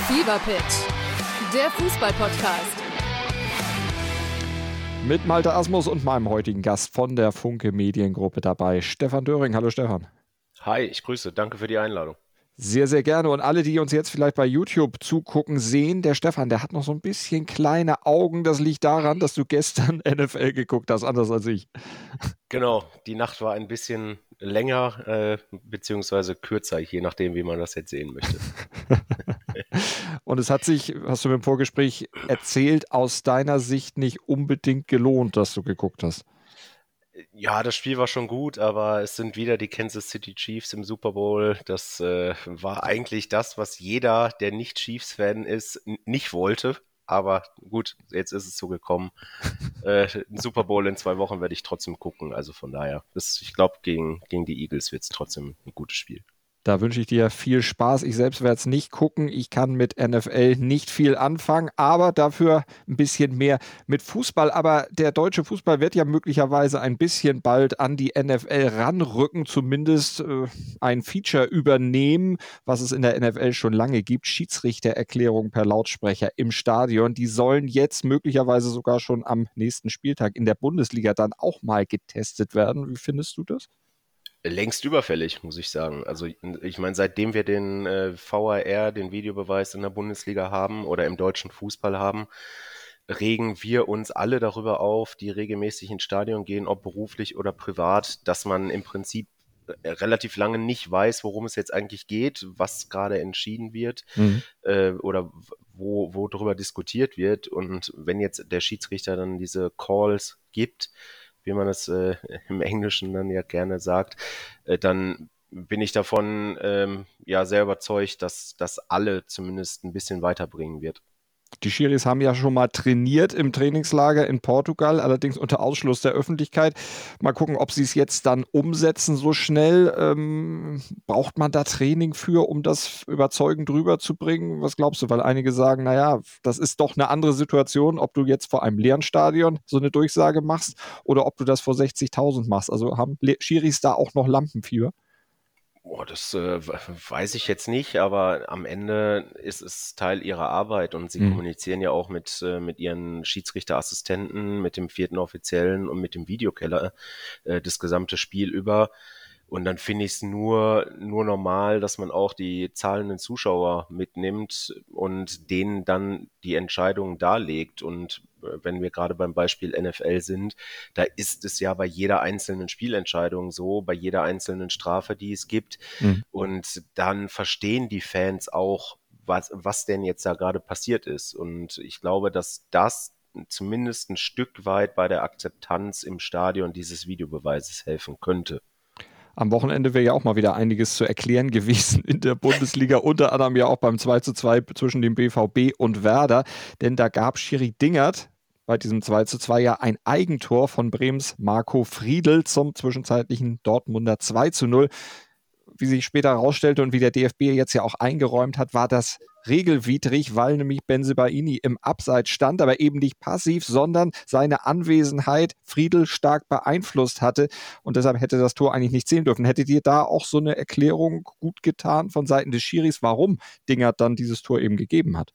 Fever Pitch, der Fußball-Podcast. Mit Malte Asmus und meinem heutigen Gast von der Funke Mediengruppe dabei, Stefan Döring. Hallo Stefan. Hi, ich grüße. Danke für die Einladung. Sehr, sehr gerne. Und alle, die uns jetzt vielleicht bei YouTube zugucken, sehen, der Stefan, der hat noch so ein bisschen kleine Augen. Das liegt daran, dass du gestern NFL geguckt hast, anders als ich. Genau, die Nacht war ein bisschen länger, beziehungsweise kürzer, je nachdem, wie man das jetzt sehen möchte. Und es hat sich, hast du mir im Vorgespräch erzählt, aus deiner Sicht nicht unbedingt gelohnt, dass du geguckt hast. Ja, das Spiel war schon gut, aber es sind wieder die Kansas City Chiefs im Super Bowl. Das war eigentlich das, was jeder, der nicht Chiefs-Fan ist, nicht wollte. Aber gut, jetzt ist es so gekommen. Ein Super Bowl in 2 Wochen werde ich trotzdem gucken. Also von daher, ich glaube, gegen die Eagles wird es trotzdem ein gutes Spiel. Da wünsche ich dir viel Spaß. Ich selbst werde es nicht gucken. Ich kann mit NFL nicht viel anfangen, aber dafür ein bisschen mehr mit Fußball. Aber der deutsche Fußball wird ja möglicherweise ein bisschen bald an die NFL ranrücken, zumindest ein Feature übernehmen, was es in der NFL schon lange gibt. Schiedsrichtererklärung per Lautsprecher im Stadion. Die sollen jetzt möglicherweise sogar schon am nächsten Spieltag in der Bundesliga dann auch mal getestet werden. Wie findest du das? Längst überfällig, muss ich sagen. Also ich meine, seitdem wir den VAR, den Videobeweis in der Bundesliga haben oder im deutschen Fußball haben, regen wir uns alle darüber auf, die regelmäßig ins Stadion gehen, ob beruflich oder privat, dass man im Prinzip relativ lange nicht weiß, worum es jetzt eigentlich geht, was gerade entschieden wird oder wo darüber diskutiert wird. Und wenn jetzt der Schiedsrichter dann diese Calls gibt, wie man es im Englischen dann ja gerne sagt, dann bin ich davon sehr überzeugt, dass das alle zumindest ein bisschen weiterbringen wird. Die Schiris haben ja schon mal trainiert im Trainingslager in Portugal, allerdings unter Ausschluss der Öffentlichkeit. Mal gucken, ob sie es jetzt dann umsetzen so schnell. Braucht man da Training für, um das überzeugend rüberzubringen? Was glaubst du? Weil einige sagen, naja, das ist doch eine andere Situation, ob du jetzt vor einem leeren Stadion so eine Durchsage machst oder ob du das vor 60.000 machst. Also haben Schiris da auch noch Lampenfieber? Das weiß ich jetzt nicht, aber am Ende ist es Teil ihrer Arbeit und sie kommunizieren ja auch mit ihren Schiedsrichterassistenten, mit dem 4. Offiziellen und mit dem Videokeller das gesamte Spiel über. Und dann finde ich es nur normal, dass man auch die zahlenden Zuschauer mitnimmt und denen dann die Entscheidungen darlegt. Und wenn wir gerade beim Beispiel NFL sind, da ist es ja bei jeder einzelnen Spielentscheidung so, bei jeder einzelnen Strafe, die es gibt. Und dann verstehen die Fans auch, was denn jetzt da gerade passiert ist. Und ich glaube, dass das zumindest ein Stück weit bei der Akzeptanz im Stadion dieses Videobeweises helfen könnte. Am Wochenende wäre ja auch mal wieder einiges zu erklären gewesen in der Bundesliga, unter anderem ja auch beim 2:2 zwischen dem BVB und Werder, denn da gab Schiri Dingert bei diesem 2:2 ja ein Eigentor von Bremens Marco Friedl zum zwischenzeitlichen Dortmunder 2:0. Wie sich später herausstellte und wie der DFB jetzt ja auch eingeräumt hat, war das regelwidrig, weil nämlich Bensebaini im Abseits stand, aber eben nicht passiv, sondern seine Anwesenheit Friedl stark beeinflusst hatte und deshalb hätte das Tor eigentlich nicht zählen dürfen. Hätte dir da auch so eine Erklärung gut getan von Seiten des Schiris, warum Dingert dann dieses Tor eben gegeben hat?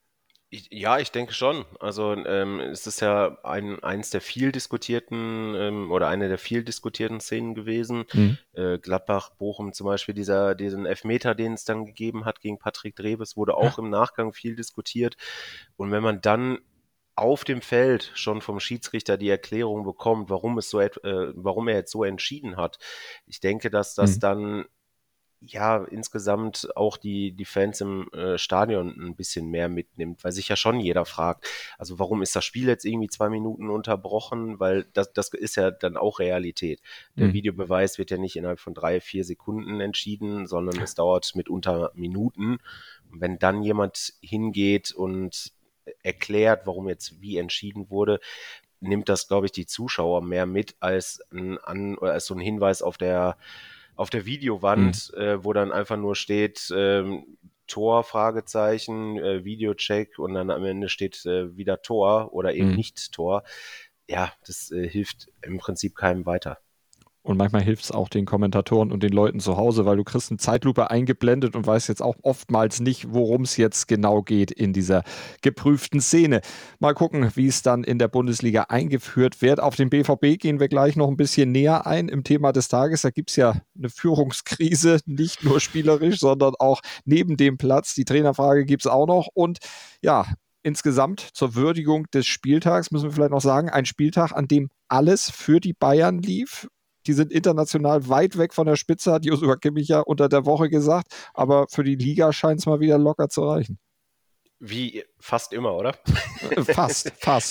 Ja, ich denke schon. Also es ist ja eins der viel diskutierten oder eine der viel diskutierten Szenen gewesen. Gladbach, Bochum zum Beispiel, diesen Elfmeter, den es dann gegeben hat gegen Patrick Drebes, wurde auch im Nachgang viel diskutiert. Und wenn man dann auf dem Feld schon vom Schiedsrichter die Erklärung bekommt, warum er jetzt so entschieden hat, ich denke, dass das dann ja, insgesamt auch die Fans im Stadion ein bisschen mehr mitnimmt, weil sich ja schon jeder fragt, also warum ist das Spiel jetzt irgendwie 2 Minuten unterbrochen, weil das ist ja dann auch Realität. Der Videobeweis wird ja nicht innerhalb von 3-4 Sekunden entschieden, sondern es dauert mitunter Minuten. Und wenn dann jemand hingeht und erklärt, warum jetzt wie entschieden wurde, nimmt das, glaube ich, die Zuschauer mehr mit als so ein Hinweis auf der Videowand, wo dann einfach nur steht, Tor, Fragezeichen, Videocheck und dann am Ende steht wieder Tor oder eben nicht Tor. Ja, das hilft im Prinzip keinem weiter. Und manchmal hilft es auch den Kommentatoren und den Leuten zu Hause, weil du kriegst eine Zeitlupe eingeblendet und weißt jetzt auch oftmals nicht, worum es jetzt genau geht in dieser geprüften Szene. Mal gucken, wie es dann in der Bundesliga eingeführt wird. Auf den BVB gehen wir gleich noch ein bisschen näher ein im Thema des Tages. Da gibt es ja eine Führungskrise, nicht nur spielerisch, sondern auch neben dem Platz. Die Trainerfrage gibt es auch noch. Und ja, insgesamt zur Würdigung des Spieltags müssen wir vielleicht noch sagen, ein Spieltag, an dem alles für die Bayern lief. Die sind international weit weg von der Spitze, hat Joshua Kimmich ja unter der Woche gesagt. Aber für die Liga scheint es mal wieder locker zu reichen. Wie fast immer, oder? Fast.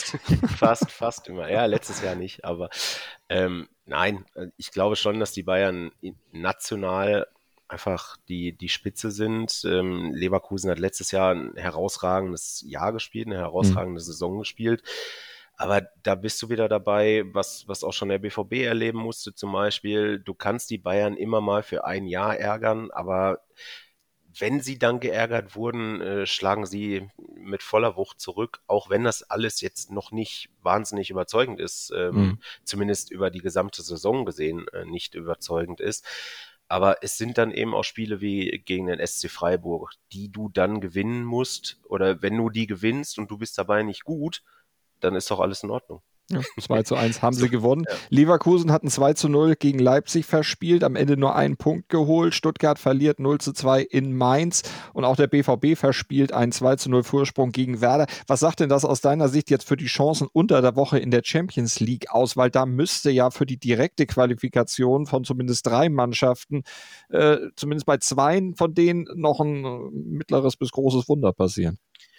Fast immer. Ja, letztes Jahr nicht, aber nein, ich glaube schon, dass die Bayern national einfach die Spitze sind. Leverkusen hat letztes Jahr ein herausragendes Jahr gespielt, eine herausragende Saison gespielt. Aber da bist du wieder dabei, was auch schon der BVB erleben musste zum Beispiel. Du kannst die Bayern immer mal für ein Jahr ärgern, aber wenn sie dann geärgert wurden, schlagen sie mit voller Wucht zurück, auch wenn das alles jetzt noch nicht wahnsinnig überzeugend ist, zumindest über die gesamte Saison gesehen nicht überzeugend ist. Aber es sind dann eben auch Spiele wie gegen den SC Freiburg, die du dann gewinnen musst. Oder wenn du die gewinnst und du bist dabei nicht gut, dann ist doch alles in Ordnung. Ja, 2:1 haben sie gewonnen. Ja. Leverkusen hat ein 2:0 gegen Leipzig verspielt, am Ende nur einen Punkt geholt. Stuttgart verliert 0:2 in Mainz und auch der BVB verspielt einen 2:0 Vorsprung gegen Werder. Was sagt denn das aus deiner Sicht jetzt für die Chancen unter der Woche in der Champions League aus? Weil da müsste ja für die direkte Qualifikation von zumindest 3 Mannschaften, zumindest bei 2 von denen noch ein mittleres bis großes Wunder passieren.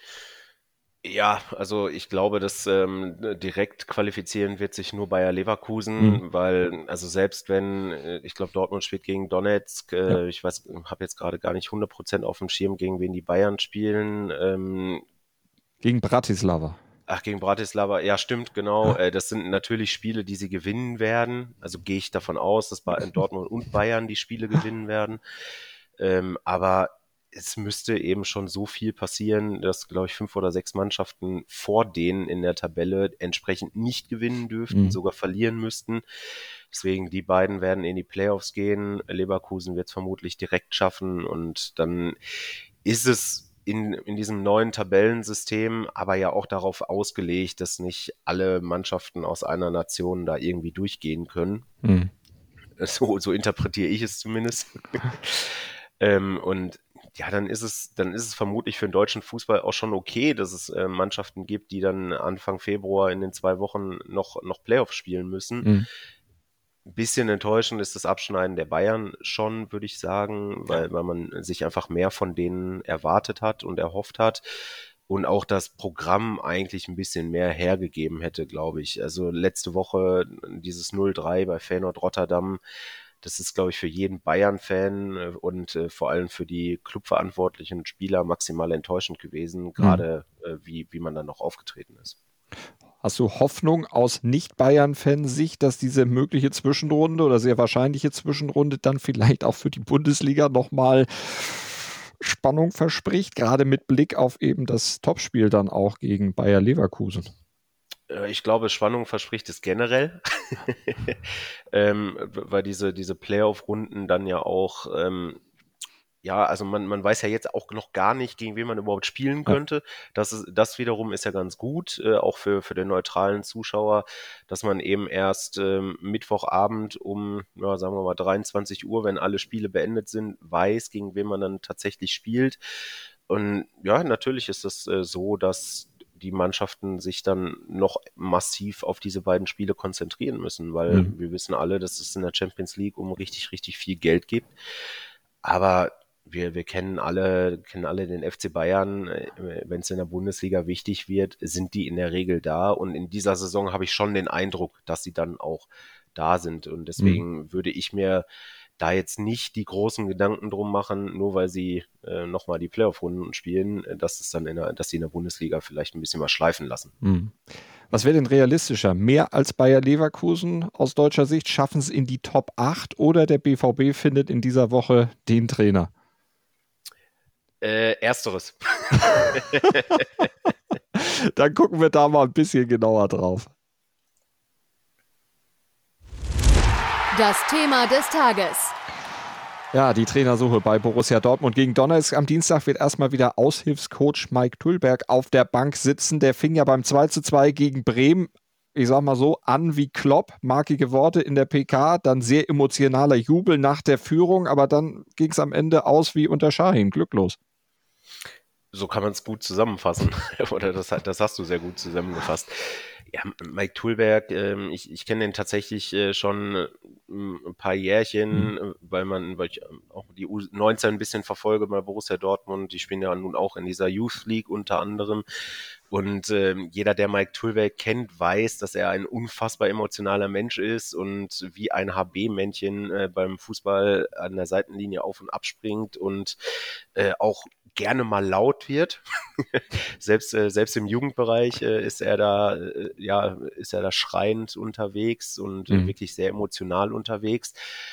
Ja, also ich glaube, dass direkt qualifizieren wird sich nur Bayer Leverkusen, weil, also selbst wenn, ich glaube, Dortmund spielt gegen Donetsk, ich weiß, habe jetzt gerade gar nicht 100% auf dem Schirm, gegen wen die Bayern spielen. Gegen Bratislava. Ach, gegen Bratislava, ja stimmt, genau. Ja. Das sind natürlich Spiele, die sie gewinnen werden. Also gehe ich davon aus, dass Dortmund und Bayern die Spiele gewinnen werden. Aber es müsste eben schon so viel passieren, dass, glaube ich, 5 oder 6 Mannschaften vor denen in der Tabelle entsprechend nicht gewinnen dürften, sogar verlieren müssten. Deswegen, die beiden werden in die Playoffs gehen. Leverkusen wird es vermutlich direkt schaffen und dann ist es in diesem neuen Tabellensystem aber ja auch darauf ausgelegt, dass nicht alle Mannschaften aus einer Nation da irgendwie durchgehen können. So interpretiere ich es zumindest. Und ja, dann ist es vermutlich für den deutschen Fußball auch schon okay, dass es Mannschaften gibt, die dann Anfang Februar in den 2 Wochen noch Playoffs spielen müssen. Ein bisschen enttäuschend ist das Abschneiden der Bayern schon, würde ich sagen, weil man sich einfach mehr von denen erwartet hat und erhofft hat und auch das Programm eigentlich ein bisschen mehr hergegeben hätte, glaube ich. Also letzte Woche dieses 0:3 bei Feyenoord Rotterdam, das ist, glaube ich, für jeden Bayern-Fan und vor allem für die Clubverantwortlichen und Spieler maximal enttäuschend gewesen, gerade wie man dann noch aufgetreten ist. Hast du Hoffnung aus Nicht-Bayern-Fan-Sicht, dass diese mögliche Zwischenrunde oder sehr wahrscheinliche Zwischenrunde dann vielleicht auch für die Bundesliga nochmal Spannung verspricht, gerade mit Blick auf eben das Topspiel dann auch gegen Bayer Leverkusen? Ich glaube, Spannung verspricht es generell, weil diese Playoff-Runden dann ja auch, also man weiß ja jetzt auch noch gar nicht, gegen wen man überhaupt spielen könnte. Das wiederum ist ja ganz gut, auch für den neutralen Zuschauer, dass man eben erst Mittwochabend um, sagen wir mal 23 Uhr, wenn alle Spiele beendet sind, weiß, gegen wen man dann tatsächlich spielt. Und ja, natürlich ist es so, dass die Mannschaften sich dann noch massiv auf diese beiden Spiele konzentrieren müssen, weil wir wissen alle, dass es in der Champions League um richtig, richtig viel Geld gibt. Aber wir kennen alle den FC Bayern, wenn es in der Bundesliga wichtig wird, sind die in der Regel da. Und in dieser Saison habe ich schon den Eindruck, dass sie dann auch da sind. Und deswegen würde ich mir da jetzt nicht die großen Gedanken drum machen, nur weil sie nochmal die Playoff-Runden spielen, dass sie in der Bundesliga vielleicht ein bisschen was schleifen lassen. Was wäre denn realistischer? Mehr als Bayer Leverkusen aus deutscher Sicht? Schaffen es in die Top 8 oder der BVB findet in dieser Woche den Trainer? Ersteres. Dann gucken wir da mal ein bisschen genauer drauf. Das Thema des Tages. Ja, die Trainersuche bei Borussia Dortmund gegen Donetsk. Am Dienstag wird erstmal wieder Aushilfscoach Mike Tüllberg auf der Bank sitzen. Der fing ja beim 2:2 gegen Bremen, ich sag mal so, an wie Klopp. Markige Worte in der PK, dann sehr emotionaler Jubel nach der Führung, aber dann ging es am Ende aus wie unter Şahin, glücklos. So kann man es gut zusammenfassen. Oder das hast du sehr gut zusammengefasst. Ja, Mike Tüllberg, ich kenne den tatsächlich schon ein paar Jährchen, weil ich auch die U19 ein bisschen verfolge bei Borussia Dortmund. Die spielen ja nun auch in dieser Youth League unter anderem. Und jeder, der Mike Tüllberg kennt, weiß, dass er ein unfassbar emotionaler Mensch ist und wie ein HB-Männchen beim Fußball an der Seitenlinie auf und abspringt und auch gerne mal laut wird. Selbst im Jugendbereich ist er da schreiend unterwegs und wirklich sehr emotional unterwegs.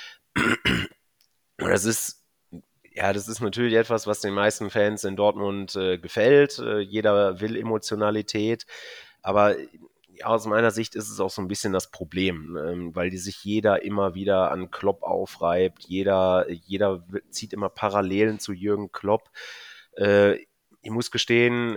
Und das ist natürlich etwas, was den meisten Fans in Dortmund gefällt. Jeder will Emotionalität, aber aus meiner Sicht ist es auch so ein bisschen das Problem, weil sich jeder immer wieder an Klopp aufreibt. Jeder zieht immer Parallelen zu Jürgen Klopp. Ich muss gestehen,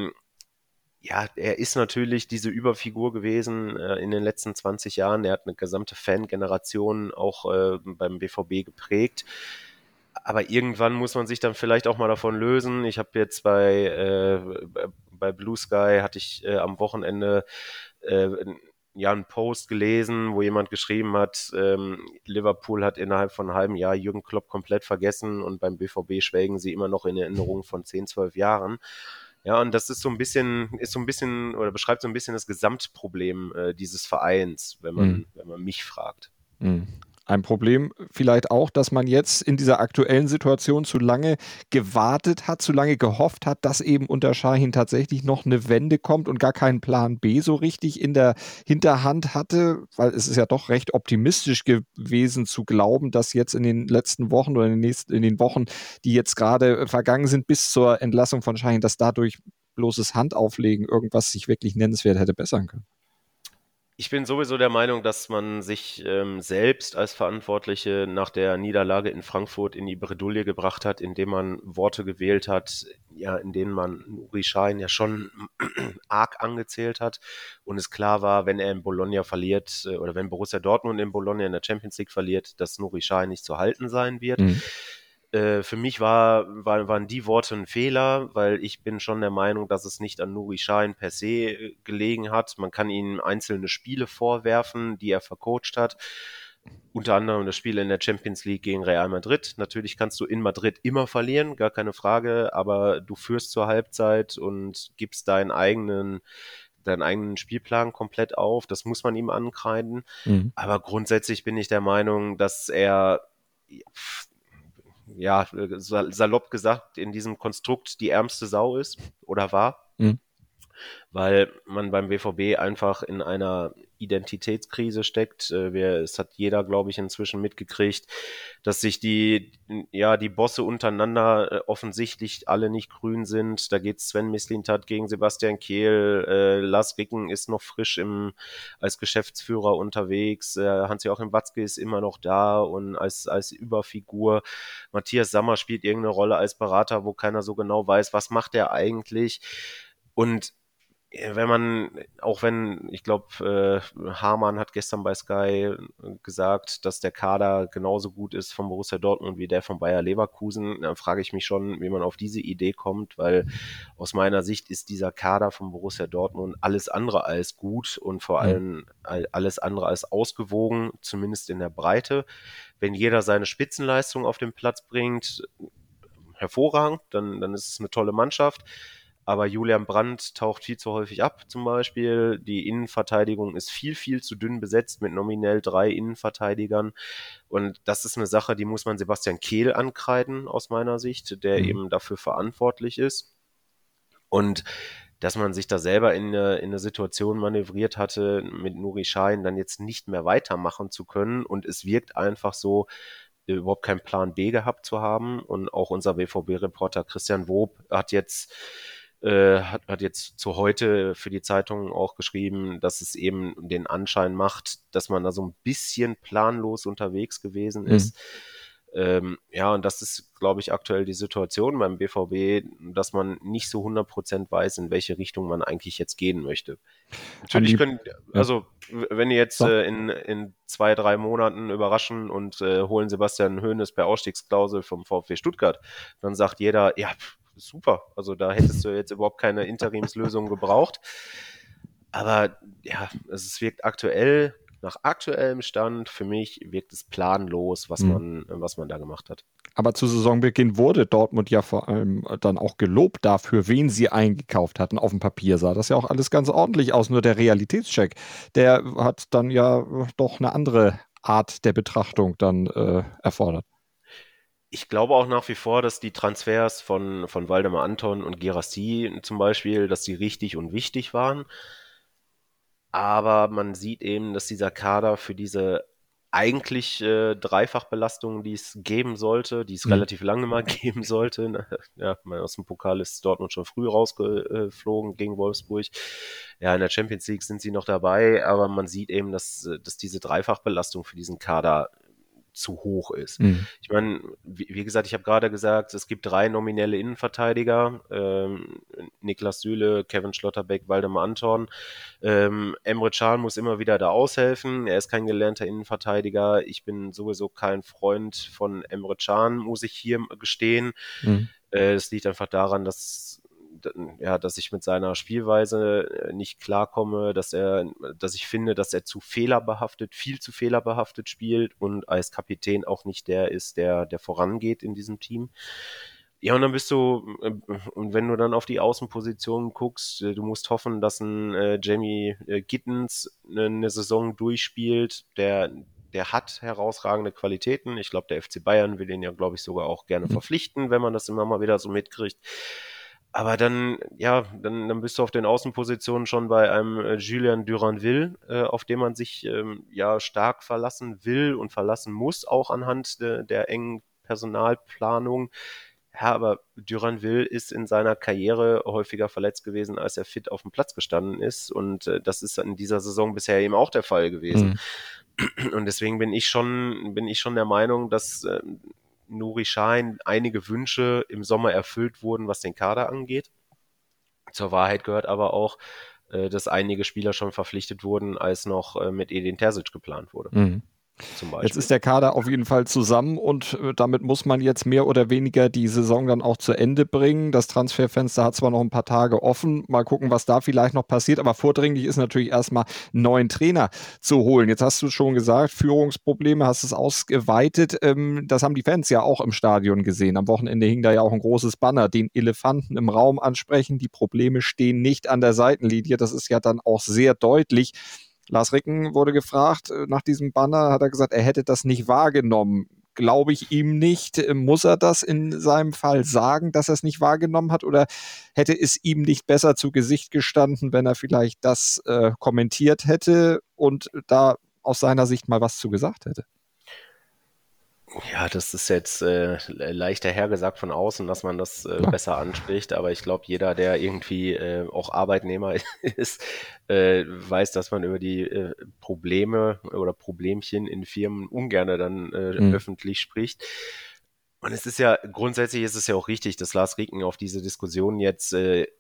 er ist natürlich diese Überfigur gewesen in den letzten 20 Jahren. Er hat eine gesamte Fangeneration auch beim BVB geprägt. Aber irgendwann muss man sich dann vielleicht auch mal davon lösen. Ich habe jetzt bei Blue Sky hatte ich am Wochenende einen Post gelesen, wo jemand geschrieben hat, Liverpool hat innerhalb von einem halben Jahr Jürgen Klopp komplett vergessen und beim BVB schwelgen sie immer noch in Erinnerung von 10, 12 Jahren. Ja, und das ist so ein bisschen oder beschreibt so ein bisschen das Gesamtproblem dieses Vereins, wenn man mich fragt. Ein Problem vielleicht auch, dass man jetzt in dieser aktuellen Situation zu lange gewartet hat, zu lange gehofft hat, dass eben unter Şahin tatsächlich noch eine Wende kommt und gar keinen Plan B so richtig in der Hinterhand hatte, weil es ist ja doch recht optimistisch gewesen zu glauben, dass jetzt in den letzten Wochen oder in den Wochen, die jetzt gerade vergangen sind, bis zur Entlassung von Şahin, dass dadurch bloßes Handauflegen irgendwas sich wirklich nennenswert hätte bessern können. Ich bin sowieso der Meinung, dass man sich selbst als Verantwortliche nach der Niederlage in Frankfurt in die Bredouille gebracht hat, indem man Worte gewählt hat, ja, in denen man Nuri Şahin ja schon arg angezählt hat und es klar war, wenn er in Bologna verliert oder wenn Borussia Dortmund in Bologna in der Champions League verliert, dass Nuri Şahin nicht zu halten sein wird. Für mich waren die Worte ein Fehler, weil ich bin schon der Meinung, dass es nicht an Nuri Şahin per se gelegen hat. Man kann ihm einzelne Spiele vorwerfen, die er vercoacht hat. Unter anderem das Spiel in der Champions League gegen Real Madrid. Natürlich kannst du in Madrid immer verlieren, gar keine Frage, aber du führst zur Halbzeit und gibst deinen eigenen Spielplan komplett auf. Das muss man ihm ankreiden. Aber grundsätzlich bin ich der Meinung, dass er salopp gesagt, in diesem Konstrukt die ärmste Sau ist oder war, weil man beim BVB einfach in einer Identitätskrise steckt. Es hat jeder, glaube ich, inzwischen mitgekriegt, dass sich die Bosse untereinander offensichtlich alle nicht grün sind. Da geht Sven Mislintat gegen Sebastian Kehl, Lars Ricken ist noch frisch als Geschäftsführer unterwegs, Hans-Joachim Watzke ist immer noch da und als Überfigur. Matthias Sammer spielt irgendeine Rolle als Berater, wo keiner so genau weiß, was macht er eigentlich. Und ich glaube, Hamann hat gestern bei Sky gesagt, dass der Kader genauso gut ist von Borussia Dortmund wie der von Bayer Leverkusen, dann frage ich mich schon, wie man auf diese Idee kommt, weil aus meiner Sicht ist dieser Kader von Borussia Dortmund alles andere als gut und vor allem alles andere als ausgewogen, zumindest in der Breite. Wenn jeder seine Spitzenleistung auf den Platz bringt, hervorragend, dann ist es eine tolle Mannschaft. Aber Julian Brandt taucht viel zu häufig ab, zum Beispiel. Die Innenverteidigung ist viel, viel zu dünn besetzt mit nominell 3 Innenverteidigern. Und das ist eine Sache, die muss man Sebastian Kehl ankreiden, aus meiner Sicht, der eben dafür verantwortlich ist. Und dass man sich da selber in eine Situation manövriert hatte, mit Nuri Şahin dann jetzt nicht mehr weitermachen zu können. Und es wirkt einfach so, überhaupt keinen Plan B gehabt zu haben. Und auch unser BVB-Reporter Christian Wob hat jetzt hat jetzt zu heute für die Zeitung auch geschrieben, dass es eben den Anschein macht, dass man da so ein bisschen planlos unterwegs gewesen ist. Ja, und das ist, glaube ich, aktuell die Situation beim BVB, dass man nicht so 100% weiß, in welche Richtung man eigentlich jetzt gehen möchte. Natürlich also wenn die jetzt in 2, 3 Monaten überraschen und holen Sebastian Hoeneß per Ausstiegsklausel vom VfB Stuttgart, dann sagt jeder, ja, super, also da hättest du jetzt überhaupt keine Interimslösung gebraucht. Aber ja, es wirkt aktuell, nach aktuellem Stand, für mich wirkt es planlos, was man da gemacht hat. Aber zu Saisonbeginn wurde Dortmund ja vor allem dann auch gelobt dafür, wen sie eingekauft hatten. Auf dem Papier sah das ja auch alles ganz ordentlich aus. Nur der Realitätscheck, der hat dann ja doch eine andere Art der Betrachtung dann erfordert. Ich glaube auch nach wie vor, dass die Transfers von Waldemar Anton und Guirassy zum Beispiel, dass die richtig und wichtig waren. Aber man sieht eben, dass dieser Kader für diese eigentlich Dreifachbelastung, die es geben sollte, die es relativ lange mal geben sollte. Ja, aus dem Pokal ist Dortmund schon früh rausgeflogen gegen Wolfsburg. Ja, in der Champions League sind sie noch dabei, aber man sieht eben, dass diese Dreifachbelastung für diesen Kader zu hoch ist. Ich meine, wie gesagt, ich habe gerade gesagt, es gibt 3 nominelle Innenverteidiger, Niklas Süle, Kevin Schlotterbeck, Waldemar Anton. Emre Can muss immer wieder da aushelfen, er ist kein gelernter Innenverteidiger, ich bin sowieso kein Freund von Emre Can, muss ich hier gestehen. Das liegt einfach daran, dass ich mit seiner Spielweise nicht klarkomme, dass ich finde, dass er viel zu fehlerbehaftet spielt und als Kapitän auch nicht der ist, der vorangeht in diesem Team. Ja, und dann und wenn du dann auf die Außenpositionen guckst, du musst hoffen, dass ein Jamie Gittens eine Saison durchspielt, der hat herausragende Qualitäten. Ich glaube, der FC Bayern will ihn ja, glaube ich, sogar auch gerne verpflichten, wenn man das immer mal wieder so mitkriegt. Aber dann bist du auf den Außenpositionen schon bei einem Julien Duranville, auf den man sich stark verlassen will und verlassen muss, auch anhand der engen Personalplanung. Ja, aber Duranville ist in seiner Karriere häufiger verletzt gewesen, als er fit auf dem Platz gestanden ist. Und das ist in dieser Saison bisher eben auch der Fall gewesen. Und deswegen bin ich schon der Meinung, dass Nuri Sahin einige Wünsche im Sommer erfüllt wurden, was den Kader angeht. Zur Wahrheit gehört aber auch, dass einige Spieler schon verpflichtet wurden, als noch mit Edin Terzic geplant wurde. Zum Beispiel. Jetzt ist der Kader auf jeden Fall zusammen und damit muss man jetzt mehr oder weniger die Saison dann auch zu Ende bringen. Das Transferfenster hat zwar noch ein paar Tage offen, mal gucken, was da vielleicht noch passiert, aber vordringlich ist natürlich erstmal einen neuen Trainer zu holen. Jetzt hast du schon gesagt, Führungsprobleme, hast es ausgeweitet. Das haben die Fans ja auch im Stadion gesehen. Am Wochenende hing da ja auch ein großes Banner, den Elefanten im Raum ansprechen. Die Probleme stehen nicht an der Seitenlinie. Das ist ja dann auch sehr deutlich. Lars Ricken wurde gefragt nach diesem Banner, hat er gesagt, er hätte das nicht wahrgenommen. Glaube ich ihm nicht. Muss er das in seinem Fall sagen, dass er es nicht wahrgenommen hat? Oder hätte es ihm nicht besser zu Gesicht gestanden, wenn er vielleicht das kommentiert hätte und da aus seiner Sicht mal was zu gesagt hätte? Ja, das ist jetzt leichter hergesagt von außen, dass man das besser anspricht, aber ich glaube, jeder, der irgendwie auch Arbeitnehmer ist, weiß, dass man über die Probleme oder Problemchen in Firmen ungerne dann öffentlich spricht. Und grundsätzlich ist es ja auch richtig, dass Lars Ricken auf diese Diskussion jetzt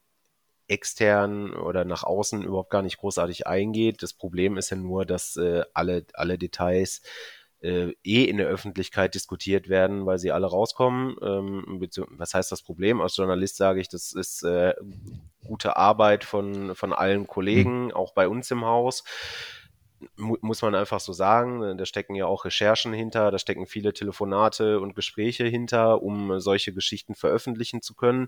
extern oder nach außen überhaupt gar nicht großartig eingeht. Das Problem ist ja nur, dass alle Details in der Öffentlichkeit diskutiert werden, weil sie alle rauskommen. Was heißt das Problem? Als Journalist sage ich, das ist gute Arbeit von allen Kollegen, auch bei uns im Haus. Muss man einfach so sagen. Da stecken ja auch Recherchen hinter, da stecken viele Telefonate und Gespräche hinter, um solche Geschichten veröffentlichen zu können.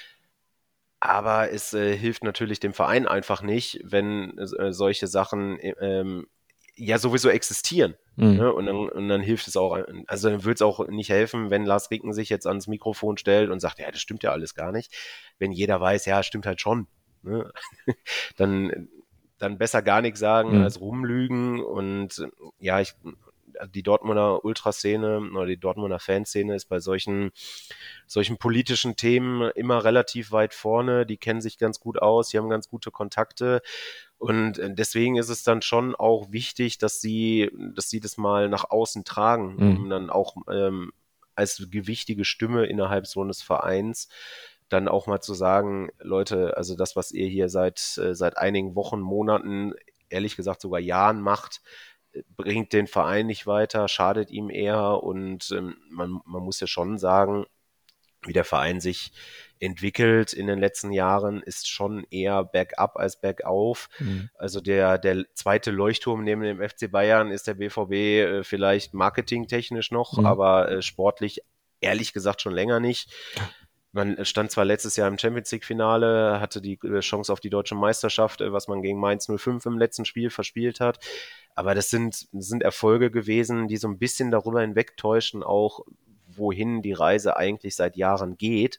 Aber es hilft natürlich dem Verein einfach nicht, wenn solche Sachen ja sowieso existieren. Ne? Und dann hilft es auch, also dann wird es auch nicht helfen, wenn Lars Ricken sich jetzt ans Mikrofon stellt und sagt, ja, das stimmt ja alles gar nicht. Wenn jeder weiß, ja, stimmt halt schon. Ne? Dann besser gar nichts sagen als rumlügen. Und ja, die Dortmunder Ultraszene oder die Dortmunder Fanszene ist bei solchen politischen Themen immer relativ weit vorne. Die kennen sich ganz gut aus, die haben ganz gute Kontakte. Und deswegen ist es dann schon auch wichtig, dass sie das mal nach außen tragen, um dann auch als gewichtige Stimme innerhalb so eines Vereins dann auch mal zu sagen, Leute, also das, was ihr hier seit einigen Wochen, Monaten, ehrlich gesagt sogar Jahren macht, bringt den Verein nicht weiter, schadet ihm eher. Und man muss ja schon sagen, wie der Verein sich entwickelt in den letzten Jahren, ist schon eher bergab als bergauf. Also der zweite Leuchtturm neben dem FC Bayern ist der BVB vielleicht marketingtechnisch noch, aber sportlich ehrlich gesagt schon länger nicht. Man stand zwar letztes Jahr im Champions-League-Finale, hatte die Chance auf die deutsche Meisterschaft, was man gegen Mainz 05 im letzten Spiel verspielt hat, aber das sind Erfolge gewesen, die so ein bisschen darüber hinwegtäuschen, auch wohin die Reise eigentlich seit Jahren geht.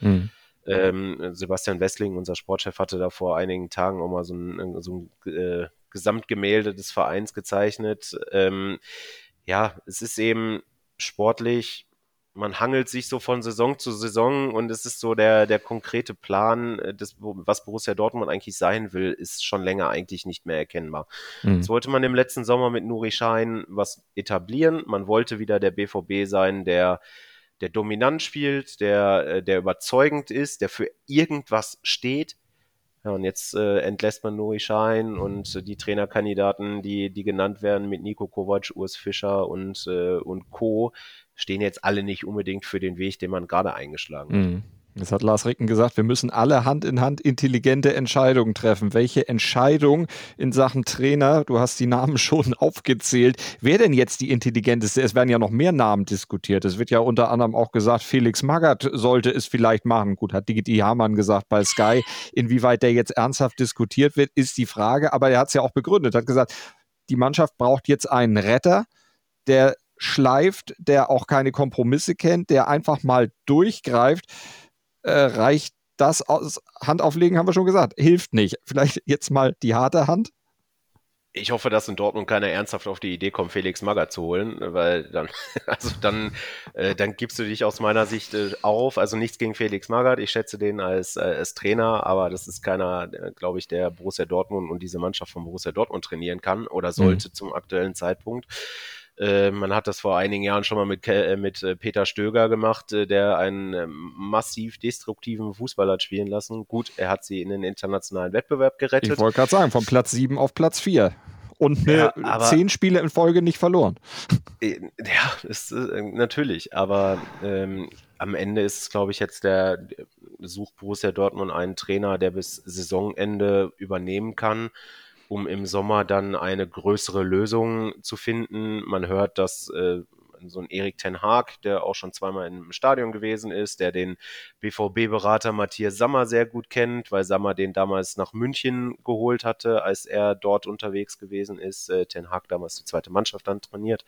Sebastian Wessling, unser Sportchef, hatte da vor einigen Tagen auch mal so ein Gesamtgemälde des Vereins gezeichnet. Ja, es ist eben sportlich, man hangelt sich so von Saison zu Saison und es ist so der konkrete Plan, was Borussia Dortmund eigentlich sein will, ist schon länger eigentlich nicht mehr erkennbar. Jetzt wollte man im letzten Sommer mit Nuri Sahin was etablieren. Man wollte wieder der BVB sein, der dominant spielt, der überzeugend ist, der für irgendwas steht. Ja, und jetzt entlässt man Nuri Sahin und die Trainerkandidaten, die genannt werden mit Niko Kovac, Urs Fischer und Co., stehen jetzt alle nicht unbedingt für den Weg, den man gerade eingeschlagen hat. Das hat Lars Ricken gesagt, wir müssen alle Hand in Hand intelligente Entscheidungen treffen. Welche Entscheidung in Sachen Trainer, du hast die Namen schon aufgezählt, wer denn jetzt die intelligenteste? Es werden ja noch mehr Namen diskutiert. Es wird ja unter anderem auch gesagt, Felix Magath sollte es vielleicht machen. Gut, hat Didi Hamann gesagt bei Sky. Inwieweit der jetzt ernsthaft diskutiert wird, ist die Frage. Aber er hat es ja auch begründet, hat gesagt, die Mannschaft braucht jetzt einen Retter, der schleift, der auch keine Kompromisse kennt, der einfach mal durchgreift. Reicht das aus? Hand auflegen, haben wir schon gesagt, hilft nicht. Vielleicht jetzt mal die harte Hand? Ich hoffe, dass in Dortmund keiner ernsthaft auf die Idee kommt, Felix Magath zu holen, weil dann gibst du dich aus meiner Sicht auf. Also nichts gegen Felix Magath, ich schätze den als Trainer, aber das ist keiner, glaube ich, der Borussia Dortmund und diese Mannschaft von Borussia Dortmund trainieren kann oder sollte zum aktuellen Zeitpunkt. Man hat das vor einigen Jahren schon mal mit Peter Stöger gemacht, der einen massiv destruktiven Fußball hat spielen lassen. Gut, er hat sie in den internationalen Wettbewerb gerettet. Ich wollte gerade sagen, von Platz 7 auf Platz 4. Und 10 Spiele in Folge nicht verloren. Ja, natürlich. Aber am Ende ist es, glaube ich, jetzt sucht Borussia Dortmund einen Trainer, der bis Saisonende übernehmen kann, um im Sommer dann eine größere Lösung zu finden. Man hört, dass so ein Erik ten Hag, der auch schon zweimal im Stadion gewesen ist, der den BVB-Berater Matthias Sammer sehr gut kennt, weil Sammer den damals nach München geholt hatte, als er dort unterwegs gewesen ist. Ten Hag damals die zweite Mannschaft dann trainiert.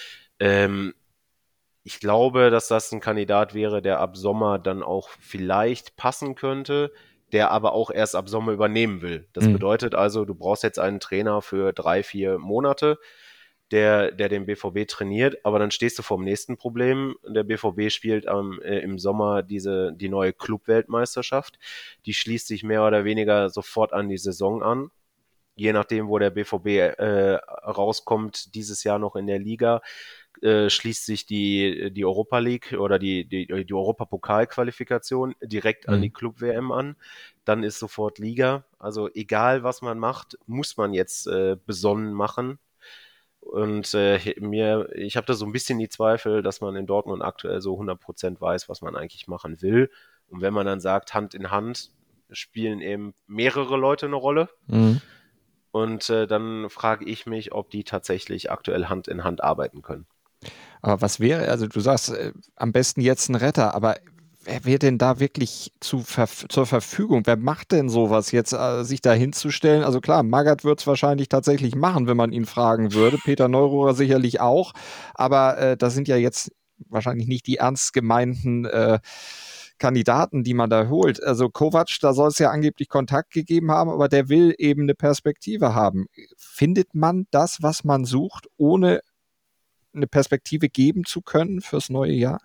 Ich glaube, dass das ein Kandidat wäre, der ab Sommer dann auch vielleicht passen könnte, der aber auch erst ab Sommer übernehmen will. Das bedeutet also, du brauchst jetzt einen Trainer für 3-4 Monate, der den BVB trainiert, aber dann stehst du vor dem nächsten Problem. Der BVB spielt im Sommer die neue Club-Weltmeisterschaft. Die schließt sich mehr oder weniger sofort an die Saison an. Je nachdem, wo der BVB rauskommt, dieses Jahr noch in der Liga, schließt sich die Europa League oder die Europapokal-Qualifikation direkt an die Club-WM an. Dann ist sofort Liga. Also egal, was man macht, muss man jetzt besonnen machen. Und ich habe da so ein bisschen die Zweifel, dass man in Dortmund aktuell so 100% weiß, was man eigentlich machen will. Und wenn man dann sagt, Hand in Hand, spielen eben mehrere Leute eine Rolle. Und dann frage ich mich, ob die tatsächlich aktuell Hand in Hand arbeiten können. Aber was wäre, also du sagst, am besten jetzt ein Retter, aber wer wäre denn da wirklich zur Verfügung? Wer macht denn sowas jetzt, sich da hinzustellen? Also klar, Magath wird es wahrscheinlich tatsächlich machen, wenn man ihn fragen würde. Peter Neururer sicherlich auch. Aber das sind ja jetzt wahrscheinlich nicht die ernst gemeinten Kandidaten, die man da holt. Also Kovac, da soll es ja angeblich Kontakt gegeben haben, aber der will eben eine Perspektive haben. Findet man das, was man sucht, ohne eine Perspektive geben zu können fürs neue Jahr?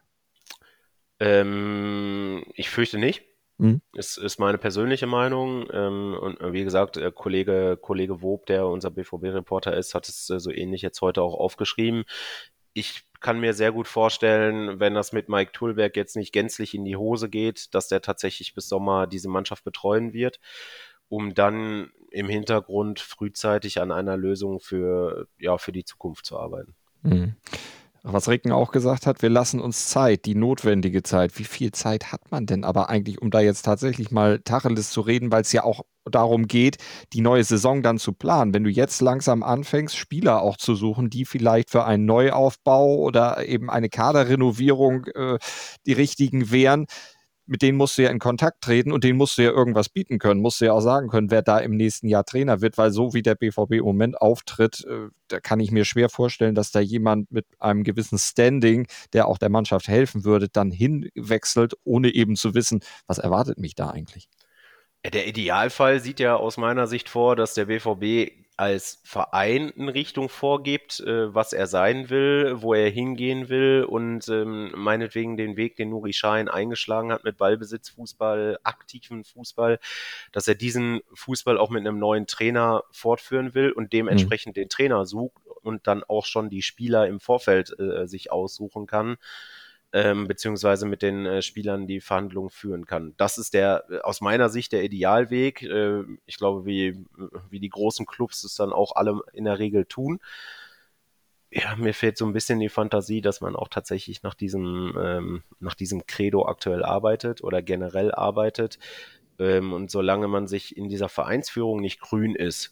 Ich fürchte nicht. Ist meine persönliche Meinung. Und wie gesagt, Kollege Wob, der unser BVB-Reporter ist, hat es so ähnlich jetzt heute auch aufgeschrieben. Ich kann mir sehr gut vorstellen, wenn das mit Mike Tulberg jetzt nicht gänzlich in die Hose geht, dass der tatsächlich bis Sommer diese Mannschaft betreuen wird, um dann im Hintergrund frühzeitig an einer Lösung für die Zukunft zu arbeiten. Was Ricken auch gesagt hat, wir lassen uns Zeit, die notwendige Zeit. Wie viel Zeit hat man denn aber eigentlich, um da jetzt tatsächlich mal Tacheles zu reden, weil es ja auch darum geht, die neue Saison dann zu planen. Wenn du jetzt langsam anfängst, Spieler auch zu suchen, die vielleicht für einen Neuaufbau oder eben eine Kaderrenovierung die richtigen wären, mit denen musst du ja in Kontakt treten und denen musst du ja irgendwas bieten können, musst du ja auch sagen können, wer da im nächsten Jahr Trainer wird, weil so wie der BVB im Moment auftritt, da kann ich mir schwer vorstellen, dass da jemand mit einem gewissen Standing, der auch der Mannschaft helfen würde, dann hinwechselt, ohne eben zu wissen, was erwartet mich da eigentlich. Der Idealfall sieht ja aus meiner Sicht vor, dass der BVB als Verein eine Richtung vorgibt, was er sein will, wo er hingehen will und meinetwegen den Weg, den Nuri Sahin eingeschlagen hat mit Ballbesitzfußball, aktiven Fußball, dass er diesen Fußball auch mit einem neuen Trainer fortführen will und dementsprechend den Trainer sucht und dann auch schon die Spieler im Vorfeld sich aussuchen kann. Beziehungsweise mit den Spielern die Verhandlungen führen kann. Das ist aus meiner Sicht der Idealweg. Ich glaube, wie die großen Clubs es dann auch alle in der Regel tun. Ja, mir fehlt so ein bisschen die Fantasie, dass man auch tatsächlich nach diesem Credo aktuell arbeitet oder generell arbeitet. Und solange man sich in dieser Vereinsführung nicht grün ist,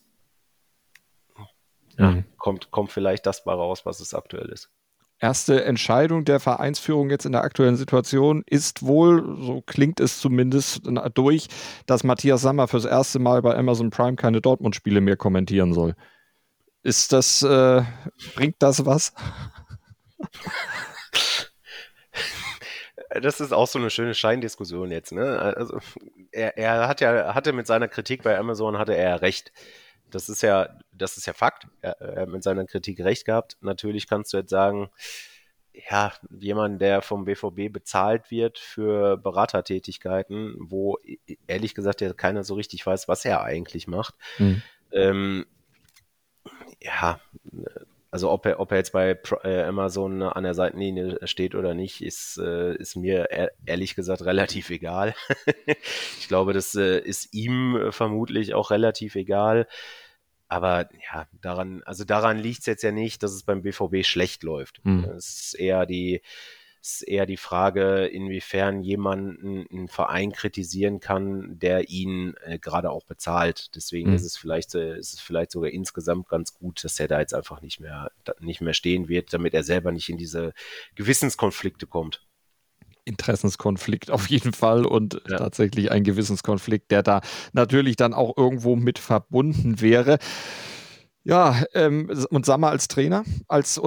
kommt vielleicht das bei raus, was es aktuell ist. Erste Entscheidung der Vereinsführung jetzt in der aktuellen Situation ist wohl, so klingt es zumindest durch, dass Matthias Sammer fürs erste Mal bei Amazon Prime keine Dortmund-Spiele mehr kommentieren soll. Bringt das was? Das ist auch so eine schöne Scheindiskussion jetzt, ne? Also er hatte mit seiner Kritik bei Amazon hatte er recht. Das ist ja Fakt. Er hat mit seiner Kritik recht gehabt. Natürlich kannst du jetzt sagen, ja, jemand, der vom BVB bezahlt wird für Beratertätigkeiten, wo ehrlich gesagt ja keiner so richtig weiß, was er eigentlich macht. Ja, also ob er jetzt bei Amazon an der Seitenlinie steht oder nicht, ist mir ehrlich gesagt relativ egal. Ich glaube, das ist ihm vermutlich auch relativ egal. Aber ja, daran liegt es jetzt ja nicht, dass es beim BVB schlecht läuft. Es ist eher die Frage, inwiefern jemand einen Verein kritisieren kann, der ihn gerade auch bezahlt. Deswegen ist es vielleicht sogar insgesamt ganz gut, dass er da jetzt einfach nicht mehr stehen wird, damit er selber nicht in diese Gewissenskonflikte kommt. Interessenskonflikt auf jeden Fall und tatsächlich ein Gewissenskonflikt, der da natürlich dann auch irgendwo mit verbunden wäre. Ja, und Sammer als Trainer, als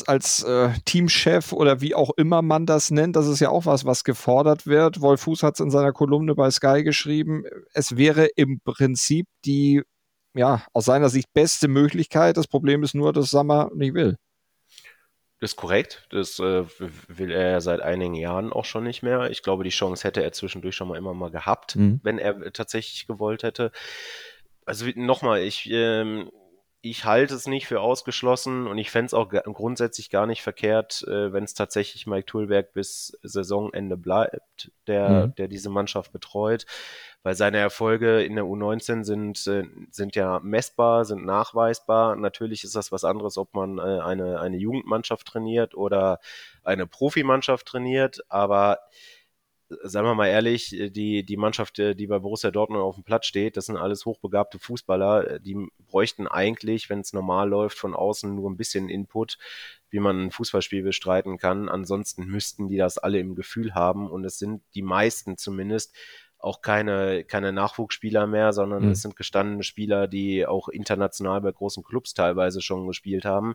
Teamchef oder wie auch immer man das nennt, das ist ja auch was gefordert wird. Wolf Fuß hat es in seiner Kolumne bei Sky geschrieben. Es wäre im Prinzip die, aus seiner Sicht beste Möglichkeit. Das Problem ist nur, dass Sammer nicht will. Das ist korrekt. Das will er ja seit einigen Jahren auch schon nicht mehr. Ich glaube, die Chance hätte er zwischendurch schon mal immer mal gehabt, wenn er tatsächlich gewollt hätte. Also nochmal, ich halte es nicht für ausgeschlossen und ich fände es auch grundsätzlich gar nicht verkehrt, wenn es tatsächlich Mike Tulberg bis Saisonende bleibt, der diese Mannschaft betreut, weil seine Erfolge in der U19 sind ja messbar, sind nachweisbar. Natürlich ist das was anderes, ob man eine Jugendmannschaft trainiert oder eine Profimannschaft trainiert, aber sagen wir mal ehrlich, die Mannschaft, die bei Borussia Dortmund auf dem Platz steht, das sind alles hochbegabte Fußballer. Die bräuchten eigentlich, wenn es normal läuft, von außen nur ein bisschen Input, wie man ein Fußballspiel bestreiten kann. Ansonsten müssten die das alle im Gefühl haben. Und es sind die meisten zumindest auch keine Nachwuchsspieler mehr, sondern es sind gestandene Spieler, die auch international bei großen Clubs teilweise schon gespielt haben.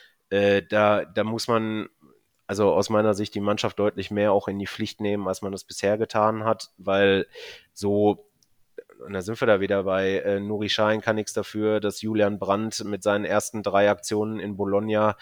Da muss man also aus meiner Sicht die Mannschaft deutlich mehr auch in die Pflicht nehmen, als man das bisher getan hat, weil so, und da sind wir da wieder bei Nuri Sahin kann nichts dafür, dass Julian Brandt mit seinen ersten 3 Aktionen in Bologna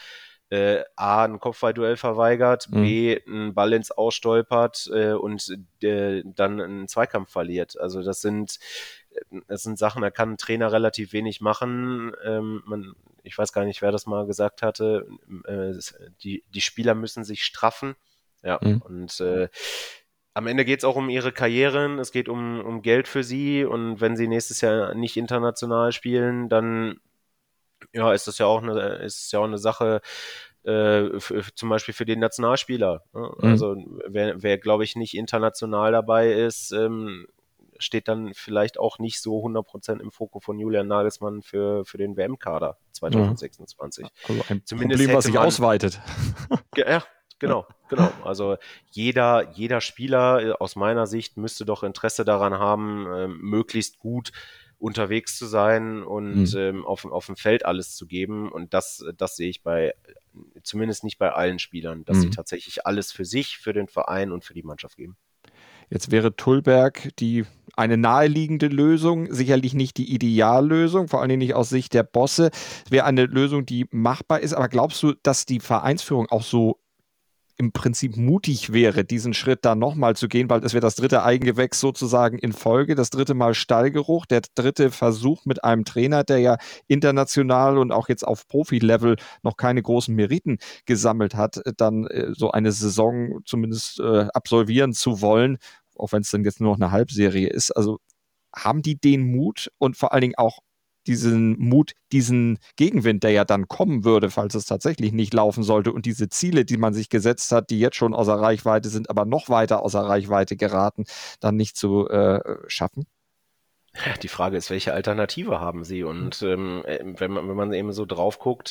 A, ein Kopfballduell verweigert, Mhm. B, einen Ball ins Aus stolpert und dann einen Zweikampf verliert. Also das sind Sachen, da kann ein Trainer relativ wenig machen. Ich weiß gar nicht, wer das mal gesagt hatte. Die Spieler müssen sich straffen. Ja, Mhm. und am Ende geht es auch um ihre Karrieren, es geht um Geld für sie und wenn sie nächstes Jahr nicht international spielen, dann ja, ist es ja auch eine Sache, zum Beispiel für den Nationalspieler. Ne? Mhm. Also wer glaube ich, nicht international dabei ist, steht dann vielleicht auch nicht so 100% im Fokus von Julian Nagelsmann für den WM-Kader Ja. 2026. Also ein Zumindest Problem, was hätte sich man, ausweitet. ja, genau. Also jeder Spieler aus meiner Sicht müsste doch Interesse daran haben, möglichst gut unterwegs zu sein und Mhm. auf dem Feld alles zu geben. Und das sehe ich zumindest nicht bei allen Spielern, dass sie Mhm. tatsächlich alles für sich, für den Verein und für die Mannschaft geben. Jetzt wäre Tullberg eine naheliegende Lösung, sicherlich nicht die Ideallösung, vor allen Dingen nicht aus Sicht der Bosse. Es wäre eine Lösung, die machbar ist, aber glaubst du, dass die Vereinsführung auch so im Prinzip mutig wäre, diesen Schritt da nochmal zu gehen, weil es wäre das dritte Eigengewächs sozusagen in Folge, das dritte Mal Stallgeruch, der dritte Versuch mit einem Trainer, der ja international und auch jetzt auf Profi-Level noch keine großen Meriten gesammelt hat, dann so eine Saison zumindest absolvieren zu wollen, auch wenn es dann jetzt nur noch eine Halbserie ist. Also haben die den Mut und vor allen Dingen auch diesen Mut, diesen Gegenwind, der ja dann kommen würde, falls es tatsächlich nicht laufen sollte und diese Ziele, die man sich gesetzt hat, die jetzt schon außer Reichweite sind, aber noch weiter außer Reichweite geraten, dann nicht zu schaffen? Ja, die Frage ist, welche Alternative haben sie? Und wenn man eben so drauf guckt,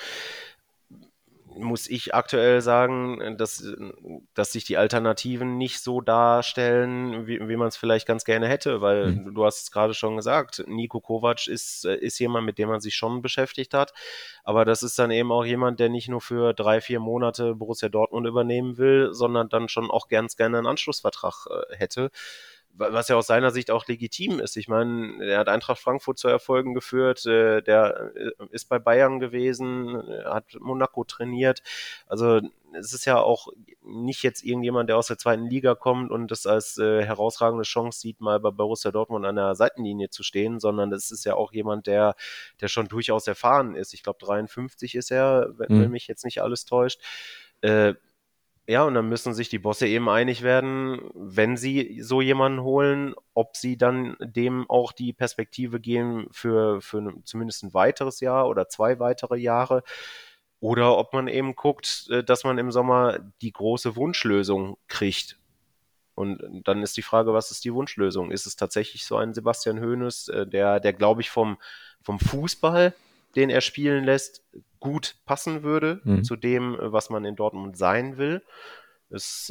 muss ich aktuell sagen, dass sich die Alternativen nicht so darstellen, wie man es vielleicht ganz gerne hätte, weil Hm. du hast es gerade schon gesagt, Niko Kovac ist jemand, mit dem man sich schon beschäftigt hat, aber das ist dann eben auch jemand, der nicht nur für 3, 4 Monate Borussia Dortmund übernehmen will, sondern dann schon auch ganz gerne einen Anschlussvertrag hätte. Was ja aus seiner Sicht auch legitim ist. Ich meine, er hat Eintracht Frankfurt zu Erfolgen geführt, der ist bei Bayern gewesen, hat Monaco trainiert. Also es ist ja auch nicht jetzt irgendjemand, der aus der zweiten Liga kommt und das als herausragende Chance sieht, mal bei Borussia Dortmund an der Seitenlinie zu stehen, sondern das ist ja auch jemand, der schon durchaus erfahren ist. Ich glaube, 53 ist er, wenn Hm. mich jetzt nicht alles täuscht. Äh, ja, und dann müssen sich die Bosse eben einig werden, wenn sie so jemanden holen, ob sie dann dem auch die Perspektive geben für zumindest ein weiteres Jahr oder 2 weitere Jahre. Oder ob man eben guckt, dass man im Sommer die große Wunschlösung kriegt. Und dann ist die Frage, was ist die Wunschlösung? Ist es tatsächlich so ein Sebastian Hoeneß, der glaube ich, vom Fußball, den er spielen lässt, gut passen würde Hm. zu dem, was man in Dortmund sein will? Es,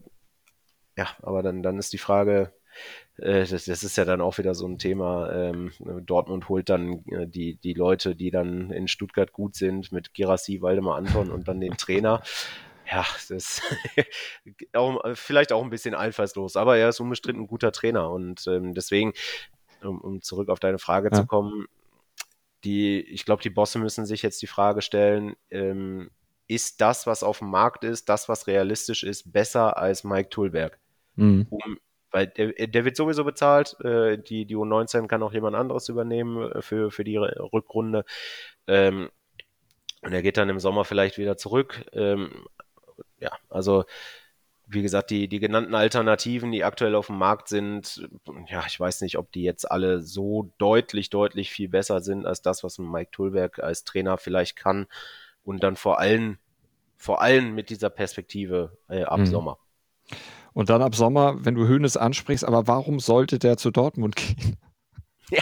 ja, aber dann ist die Frage, das ist ja dann auch wieder so ein Thema. Dortmund holt dann die Leute, die dann in Stuttgart gut sind, mit Girassi, Waldemar Anton und dann den Trainer. Ja, das ist vielleicht auch ein bisschen einfallslos, aber er ist unbestritten ein guter Trainer und deswegen, um zurück auf deine Frage zu Ja. kommen, ich glaube, die Bosse müssen sich jetzt die Frage stellen, ist das, was auf dem Markt ist, das, was realistisch ist, besser als Mike Tullberg? Hm. Weil der wird sowieso bezahlt, die U19 kann auch jemand anderes übernehmen für die Rückrunde. Ähm, und er geht dann im Sommer vielleicht wieder zurück. Ja, also wie gesagt, die genannten Alternativen, die aktuell auf dem Markt sind, ja, ich weiß nicht, ob die jetzt alle so deutlich viel besser sind als das, was Mike Tullberg als Trainer vielleicht kann. Und dann vor allem mit dieser Perspektive ab Hm. Sommer. Und dann ab Sommer, wenn du Hoeneß ansprichst, aber warum sollte der zu Dortmund gehen? Ja,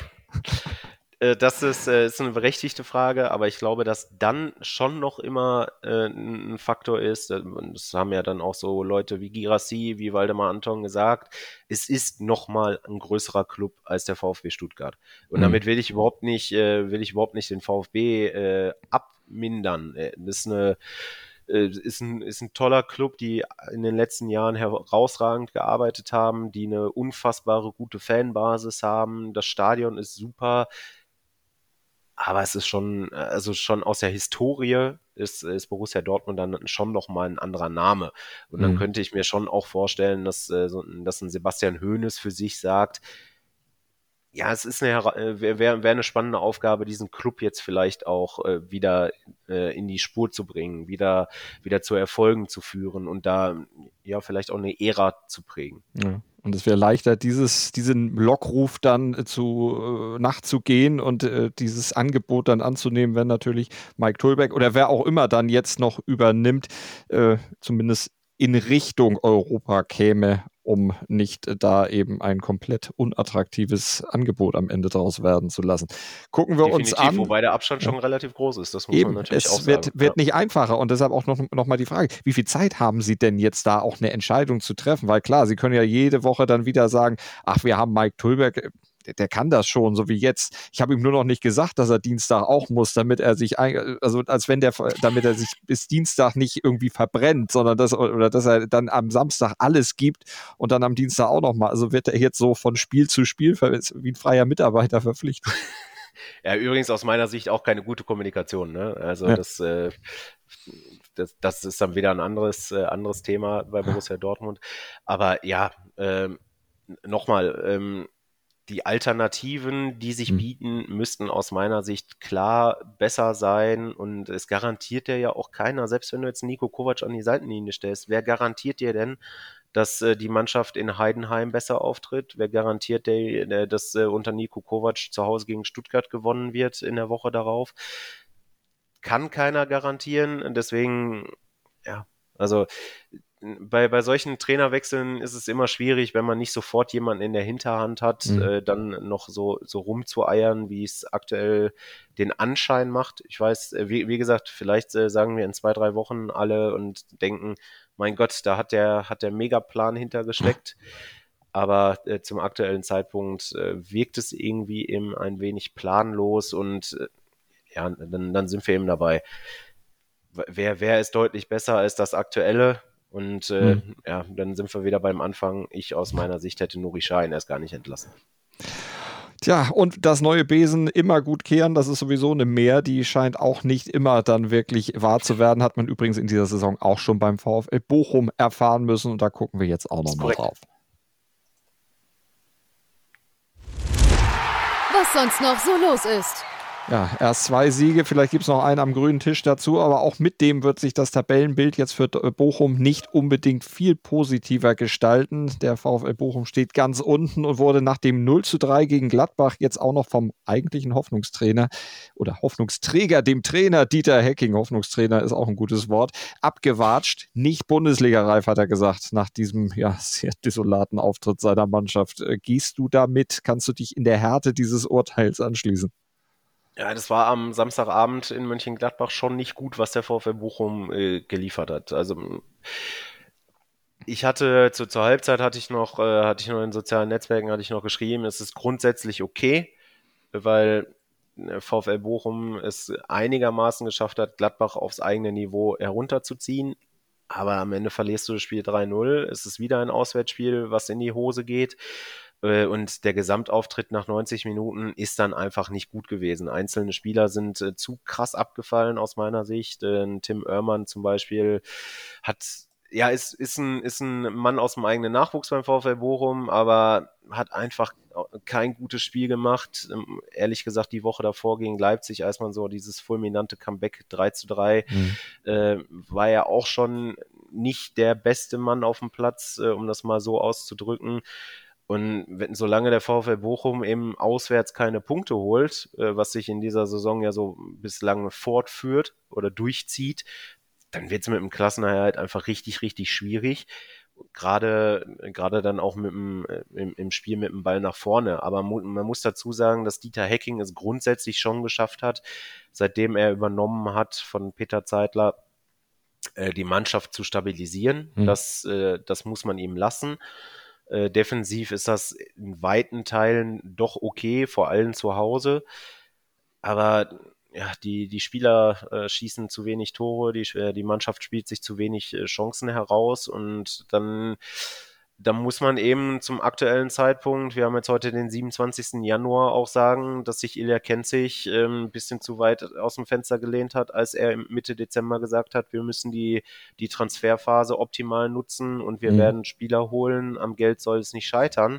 das ist eine berechtigte Frage, aber ich glaube, dass dann schon noch immer ein Faktor ist. Das haben ja dann auch so Leute wie Girassi, wie Waldemar Anton gesagt. Es ist nochmal ein größerer Club als der VfB Stuttgart. Und Hm. damit will ich überhaupt nicht den VfB abmindern. Das ist ein toller Club, die in den letzten Jahren herausragend gearbeitet haben, die eine unfassbare gute Fanbasis haben. Das Stadion ist super. Aber es ist schon, also schon aus der Historie ist Borussia Dortmund dann schon nochmal ein anderer Name. Und dann könnte ich mir schon auch vorstellen, dass ein Sebastian Hoeneß für sich sagt, ja, es ist wäre eine spannende Aufgabe, diesen Club jetzt vielleicht auch wieder in die Spur zu bringen, wieder zu Erfolgen zu führen und da ja vielleicht auch eine Ära zu prägen. Ja. Und es wäre leichter, diesen Lockruf dann nachzugehen und dieses Angebot dann anzunehmen, wenn natürlich Mike Tolberg oder wer auch immer dann jetzt noch übernimmt, zumindest in Richtung Europa käme, um nicht da eben ein komplett unattraktives Angebot am Ende draus werden zu lassen. Gucken wir uns an. Wobei der Abstand schon relativ groß ist, das muss man natürlich auch sagen. Es wird nicht einfacher und deshalb auch noch mal die Frage, wie viel Zeit haben Sie denn jetzt da auch eine Entscheidung zu treffen? Weil klar, Sie können ja jede Woche dann wieder sagen, ach, wir haben Mike Tolberg, der kann das schon, so wie jetzt. Ich habe ihm nur noch nicht gesagt, dass er Dienstag auch muss, damit er sich, damit er sich bis Dienstag nicht irgendwie verbrennt, sondern dass er dann am Samstag alles gibt und dann am Dienstag auch nochmal. Also wird er jetzt so von Spiel zu Spiel wie ein freier Mitarbeiter verpflichtet. Ja, übrigens aus meiner Sicht auch keine gute Kommunikation, ne? Also Ja. das ist dann wieder ein anderes Thema bei Borussia Dortmund. Aber ja, nochmal, die Alternativen, die sich bieten, müssten aus meiner Sicht klar besser sein und es garantiert dir ja auch keiner, selbst wenn du jetzt Niko Kovac an die Seitenlinie stellst, wer garantiert dir denn, dass die Mannschaft in Heidenheim besser auftritt? Wer garantiert dir, dass unter Niko Kovac zu Hause gegen Stuttgart gewonnen wird in der Woche darauf? Kann keiner garantieren, deswegen, ja, also bei solchen Trainerwechseln ist es immer schwierig, wenn man nicht sofort jemanden in der Hinterhand hat, dann noch so rumzueiern, wie es aktuell den Anschein macht. Ich weiß, wie gesagt, vielleicht sagen wir in 2-3 Wochen alle und denken, mein Gott, da hat der Megaplan hintergesteckt. Aber zum aktuellen Zeitpunkt wirkt es irgendwie eben ein wenig planlos und ja, dann sind wir eben dabei. Wer ist deutlich besser als das Aktuelle? Und ja, dann sind wir wieder beim Anfang. Ich aus meiner Sicht hätte Nuri Sahin erst gar nicht entlassen. Tja, und das neue Besen immer gut kehren, das ist sowieso eine Mehr, die scheint auch nicht immer dann wirklich wahr zu werden, hat man übrigens in dieser Saison auch schon beim VfL Bochum erfahren müssen und da gucken wir jetzt auch nochmal drauf. Was sonst noch so los ist. Ja, erst 2 Siege, vielleicht gibt es noch einen am grünen Tisch dazu, aber auch mit dem wird sich das Tabellenbild jetzt für Bochum nicht unbedingt viel positiver gestalten. Der VfL Bochum steht ganz unten und wurde nach dem 0:3 gegen Gladbach jetzt auch noch vom eigentlichen Hoffnungstrainer oder Hoffnungsträger, dem Trainer Dieter Hecking, Hoffnungstrainer ist auch ein gutes Wort, abgewatscht. Nicht Bundesliga-reif, hat er gesagt, nach diesem sehr desolaten Auftritt seiner Mannschaft. Gehst du da mit? Kannst du dich in der Härte dieses Urteils anschließen? Ja, das war am Samstagabend in Mönchengladbach schon nicht gut, was der VfL Bochum geliefert hat. Also ich hatte zur Halbzeit hatte ich noch in sozialen Netzwerken hatte ich noch geschrieben, es ist grundsätzlich okay, weil VfL Bochum es einigermaßen geschafft hat, Gladbach aufs eigene Niveau herunterzuziehen. Aber am Ende verlierst du das Spiel 3-0. Es ist wieder ein Auswärtsspiel, was in die Hose geht. Und der Gesamtauftritt nach 90 Minuten ist dann einfach nicht gut gewesen. Einzelne Spieler sind zu krass abgefallen aus meiner Sicht. Tim Oermann zum Beispiel ist ein Mann aus dem eigenen Nachwuchs beim VfL Bochum, aber hat einfach kein gutes Spiel gemacht. Ehrlich gesagt, die Woche davor gegen Leipzig, als man so dieses fulminante Comeback 3:3, war er auch schon nicht der beste Mann auf dem Platz, um das mal so auszudrücken. Und solange der VfL Bochum eben auswärts keine Punkte holt, was sich in dieser Saison ja so bislang fortführt oder durchzieht, dann wird es mit dem Klassenerhalt einfach richtig, richtig schwierig. Gerade dann auch im Spiel mit dem Ball nach vorne. Aber man muss dazu sagen, dass Dieter Hecking es grundsätzlich schon geschafft hat, seitdem er übernommen hat von Peter Zeitler, die Mannschaft zu stabilisieren. Das muss man ihm lassen. Defensiv ist das in weiten Teilen doch okay, vor allem zu Hause. Aber ja, die Spieler schießen zu wenig Tore, die Mannschaft spielt sich zu wenig Chancen heraus und dann da muss man eben zum aktuellen Zeitpunkt, wir haben jetzt heute den 27. Januar, auch sagen, dass sich Ilja Kenzig ein bisschen zu weit aus dem Fenster gelehnt hat, als er Mitte Dezember gesagt hat, wir müssen die Transferphase optimal nutzen und wir werden Spieler holen, am Geld soll es nicht scheitern.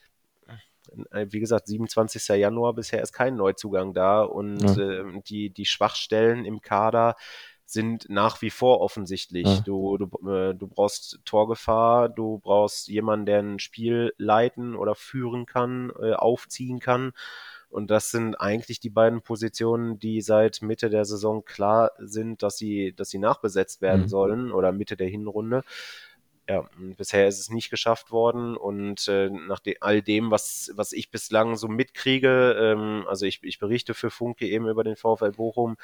Wie gesagt, 27. Januar, bisher ist kein Neuzugang da und die Schwachstellen im Kader sind nach wie vor offensichtlich. Ja. Du brauchst Torgefahr, du brauchst jemanden, der ein Spiel leiten oder führen kann, aufziehen kann. Und das sind eigentlich die beiden Positionen, die seit Mitte der Saison klar sind, dass sie nachbesetzt werden sollen oder Mitte der Hinrunde. Ja, bisher ist es nicht geschafft worden und nach all dem, was ich bislang so mitkriege, also ich berichte für Funke eben über den VfL Bochum,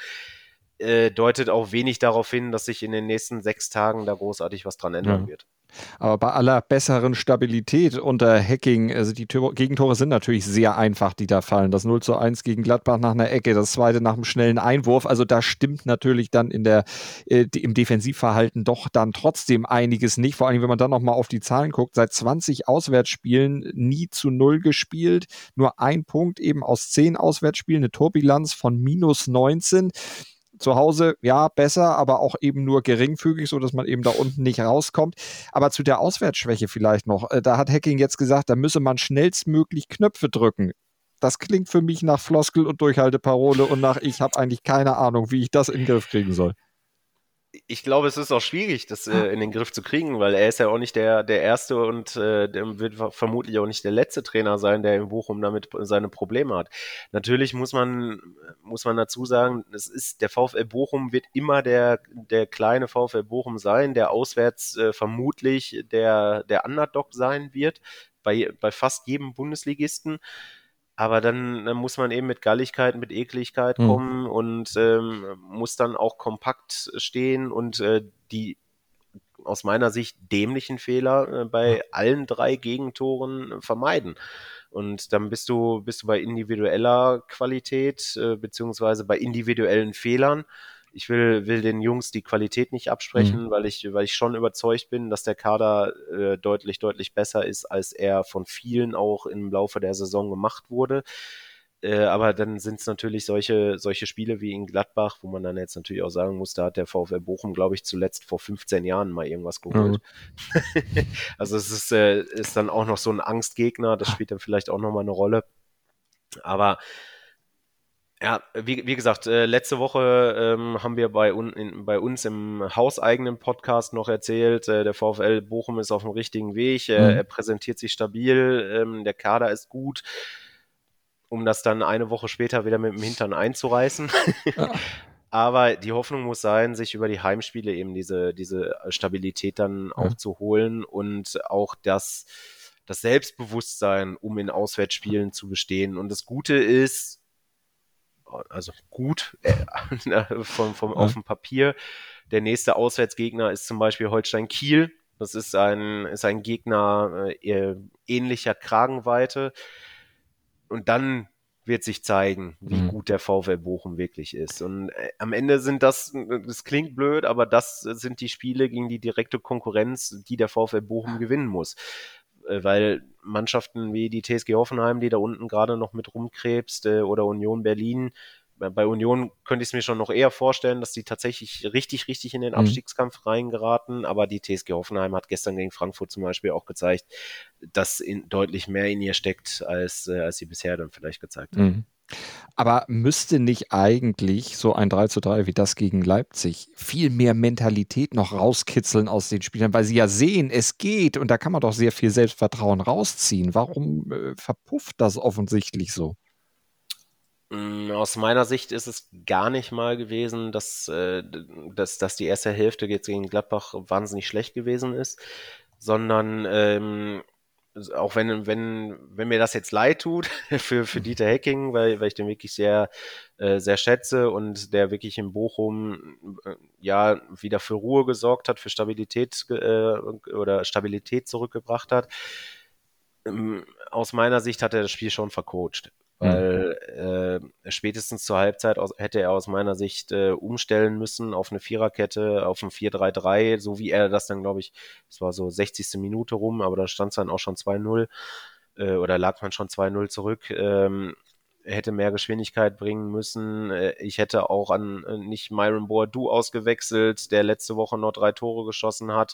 deutet auch wenig darauf hin, dass sich in den nächsten 6 Tagen da großartig was dran ändern wird. Aber bei aller besseren Stabilität unter Hacking, also die Gegentore sind natürlich sehr einfach, die da fallen. Das 0:1 gegen Gladbach nach einer Ecke, das zweite nach einem schnellen Einwurf. Also da stimmt natürlich dann im Defensivverhalten doch dann trotzdem einiges nicht. Vor allem, wenn man dann nochmal auf die Zahlen guckt, seit 20 Auswärtsspielen nie zu 0 gespielt. Nur ein Punkt eben aus 10 Auswärtsspielen, eine Torbilanz von -19. Zu Hause, ja, besser, aber auch eben nur geringfügig, so dass man eben da unten nicht rauskommt. Aber zu der Auswärtsschwäche vielleicht noch. Da hat Hacking jetzt gesagt, da müsse man schnellstmöglich Knöpfe drücken. Das klingt für mich nach Floskel und Durchhalteparole und nach, ich habe eigentlich keine Ahnung, wie ich das in den Griff kriegen soll. Ich glaube, es ist auch schwierig, das in den Griff zu kriegen, weil er ist ja auch nicht der Erste und der wird vermutlich auch nicht der letzte Trainer sein, der in Bochum damit seine Probleme hat. Natürlich muss man dazu sagen, der VfL Bochum wird immer der kleine VfL Bochum sein, der auswärts vermutlich der Underdog sein wird, bei fast jedem Bundesligisten. Aber dann muss man eben mit Galligkeit, mit Ekligkeit kommen und muss dann auch kompakt stehen und die aus meiner Sicht dämlichen Fehler bei allen 3 Gegentoren vermeiden. Und dann bist du bei individueller Qualität beziehungsweise bei individuellen Fehlern. Ich will den Jungs die Qualität nicht absprechen, weil ich schon überzeugt bin, dass der Kader deutlich, deutlich besser ist, als er von vielen auch im Laufe der Saison gemacht wurde. Aber dann sind es natürlich solche Spiele wie in Gladbach, wo man dann jetzt natürlich auch sagen muss, da hat der VfL Bochum, glaube ich, zuletzt vor 15 Jahren mal irgendwas geholt. Also es ist dann auch noch so ein Angstgegner, das spielt dann vielleicht auch nochmal eine Rolle. Aber ja, wie gesagt, letzte Woche haben wir bei uns im hauseigenen Podcast noch erzählt, der VfL Bochum ist auf dem richtigen Weg, er präsentiert sich stabil, der Kader ist gut, um das dann eine Woche später wieder mit dem Hintern einzureißen. Aber die Hoffnung muss sein, sich über die Heimspiele eben diese Stabilität dann auch zu holen und auch das Selbstbewusstsein, um in Auswärtsspielen zu bestehen. Und das Gute ist, also gut auf dem Papier. Der nächste Auswärtsgegner ist zum Beispiel Holstein Kiel. Das ist ein Gegner ähnlicher Kragenweite. Und dann wird sich zeigen, wie gut der VfL Bochum wirklich ist. Und am Ende sind das klingt blöd, aber das sind die Spiele gegen die direkte Konkurrenz, die der VfL Bochum gewinnen muss. Weil Mannschaften wie die TSG Hoffenheim, die da unten gerade noch mit rumkrebst, oder Union Berlin, bei Union könnte ich es mir schon noch eher vorstellen, dass die tatsächlich richtig, richtig in den Abstiegskampf reingeraten, aber die TSG Hoffenheim hat gestern gegen Frankfurt zum Beispiel auch gezeigt, dass deutlich mehr in ihr steckt, als sie bisher dann vielleicht gezeigt hat. Aber müsste nicht eigentlich so ein 3:3 wie das gegen Leipzig viel mehr Mentalität noch rauskitzeln aus den Spielern, weil sie ja sehen, es geht und da kann man doch sehr viel Selbstvertrauen rausziehen. Warum verpufft das offensichtlich so? Aus meiner Sicht ist es gar nicht mal gewesen, dass die erste Hälfte jetzt gegen Gladbach wahnsinnig schlecht gewesen ist, sondern auch wenn mir das jetzt leid tut für Dieter Hecking, weil ich den wirklich sehr, sehr schätze und der wirklich in Bochum ja wieder für Ruhe gesorgt hat, für Stabilität oder Stabilität zurückgebracht hat. Aus meiner Sicht hat er das Spiel schon vercoacht. weil spätestens zur Halbzeit hätte er aus meiner Sicht umstellen müssen auf eine Viererkette, auf ein 4-3-3, so wie er das dann, glaube ich, es war so 60. Minute rum, aber da stand es dann auch schon 2-0 oder lag man schon 2-0 zurück. Er hätte mehr Geschwindigkeit bringen müssen. Ich hätte auch an nicht Myron Boadu ausgewechselt, der letzte Woche noch 3 Tore geschossen hat.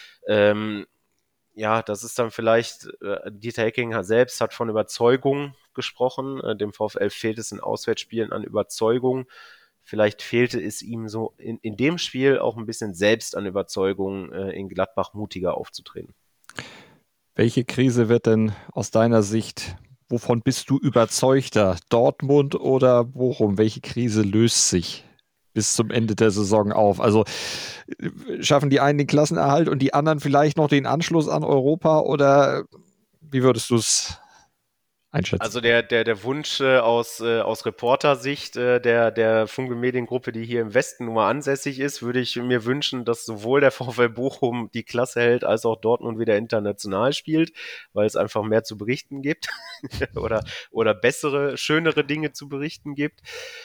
Ja, das ist dann vielleicht, Dieter Hecking selbst hat von Überzeugung gesprochen. Dem VfL fehlt es in Auswärtsspielen an Überzeugung. Vielleicht fehlte es ihm so in dem Spiel auch ein bisschen selbst an Überzeugung, in Gladbach mutiger aufzutreten. Welche Krise wird denn aus deiner Sicht, wovon bist du überzeugter? Dortmund oder Bochum? Welche Krise löst sich bis zum Ende der Saison auf? Also schaffen die einen den Klassenerhalt und die anderen vielleicht noch den Anschluss an Europa oder wie würdest du es einschätzen? Also der Wunsch aus Reportersicht der Funke Mediengruppe, die hier im Westen nun mal ansässig ist, würde ich mir wünschen, dass sowohl der VfL Bochum die Klasse hält, als auch Dortmund wieder international spielt, weil es einfach mehr zu berichten gibt oder bessere, schönere Dinge zu berichten gibt.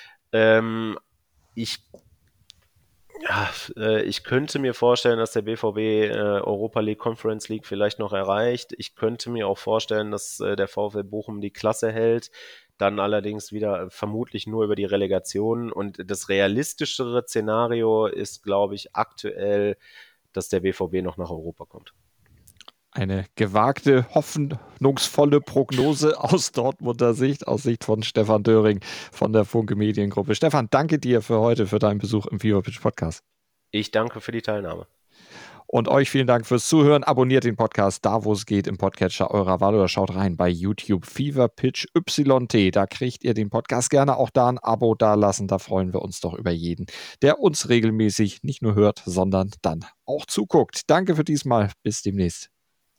Ich könnte mir vorstellen, dass der BVB Europa League, Conference League vielleicht noch erreicht. Ich könnte mir auch vorstellen, dass der VfL Bochum die Klasse hält, dann allerdings wieder vermutlich nur über die Relegation. Und das realistischere Szenario ist, glaube ich, aktuell, dass der BVB noch nach Europa kommt. Eine gewagte, hoffnungsvolle Prognose aus Dortmunder Sicht, aus Sicht von Stefan Döring von der Funke Mediengruppe. Stefan, danke dir für heute, für deinen Besuch im Fever Pitch Podcast. Ich danke für die Teilnahme. Und euch vielen Dank fürs Zuhören. Abonniert den Podcast da, wo es geht, im Podcatcher eurer Wahl oder schaut rein bei YouTube Fever Pitch YT. Da kriegt ihr den Podcast. Gerne auch da ein Abo dalassen. Da freuen wir uns doch über jeden, der uns regelmäßig nicht nur hört, sondern dann auch zuguckt. Danke für diesmal. Bis demnächst.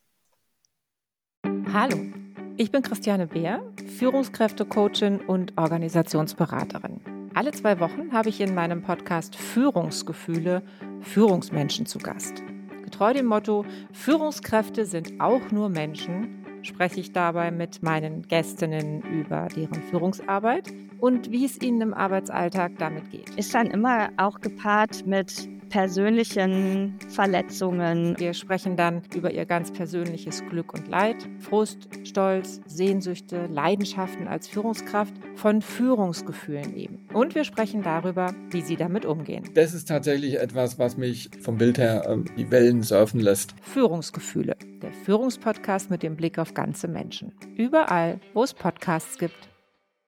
Hallo, ich bin Christiane Beer, Führungskräftecoachin und Organisationsberaterin. Alle 2 Wochen habe ich in meinem Podcast Führungsgefühle Führungsmenschen zu Gast. Getreu dem Motto, Führungskräfte sind auch nur Menschen, spreche ich dabei mit meinen Gästinnen über deren Führungsarbeit und wie es ihnen im Arbeitsalltag damit geht. Ist dann immer auch gepaart mit persönlichen Verletzungen. Wir sprechen dann über ihr ganz persönliches Glück und Leid, Frust, Stolz, Sehnsüchte, Leidenschaften als Führungskraft, von Führungsgefühlen eben. Und wir sprechen darüber, wie sie damit umgehen. Das ist tatsächlich etwas, was mich vom Bild her die Wellen surfen lässt. Führungsgefühle, der Führungspodcast mit dem Blick auf ganze Menschen. Überall, wo es Podcasts gibt.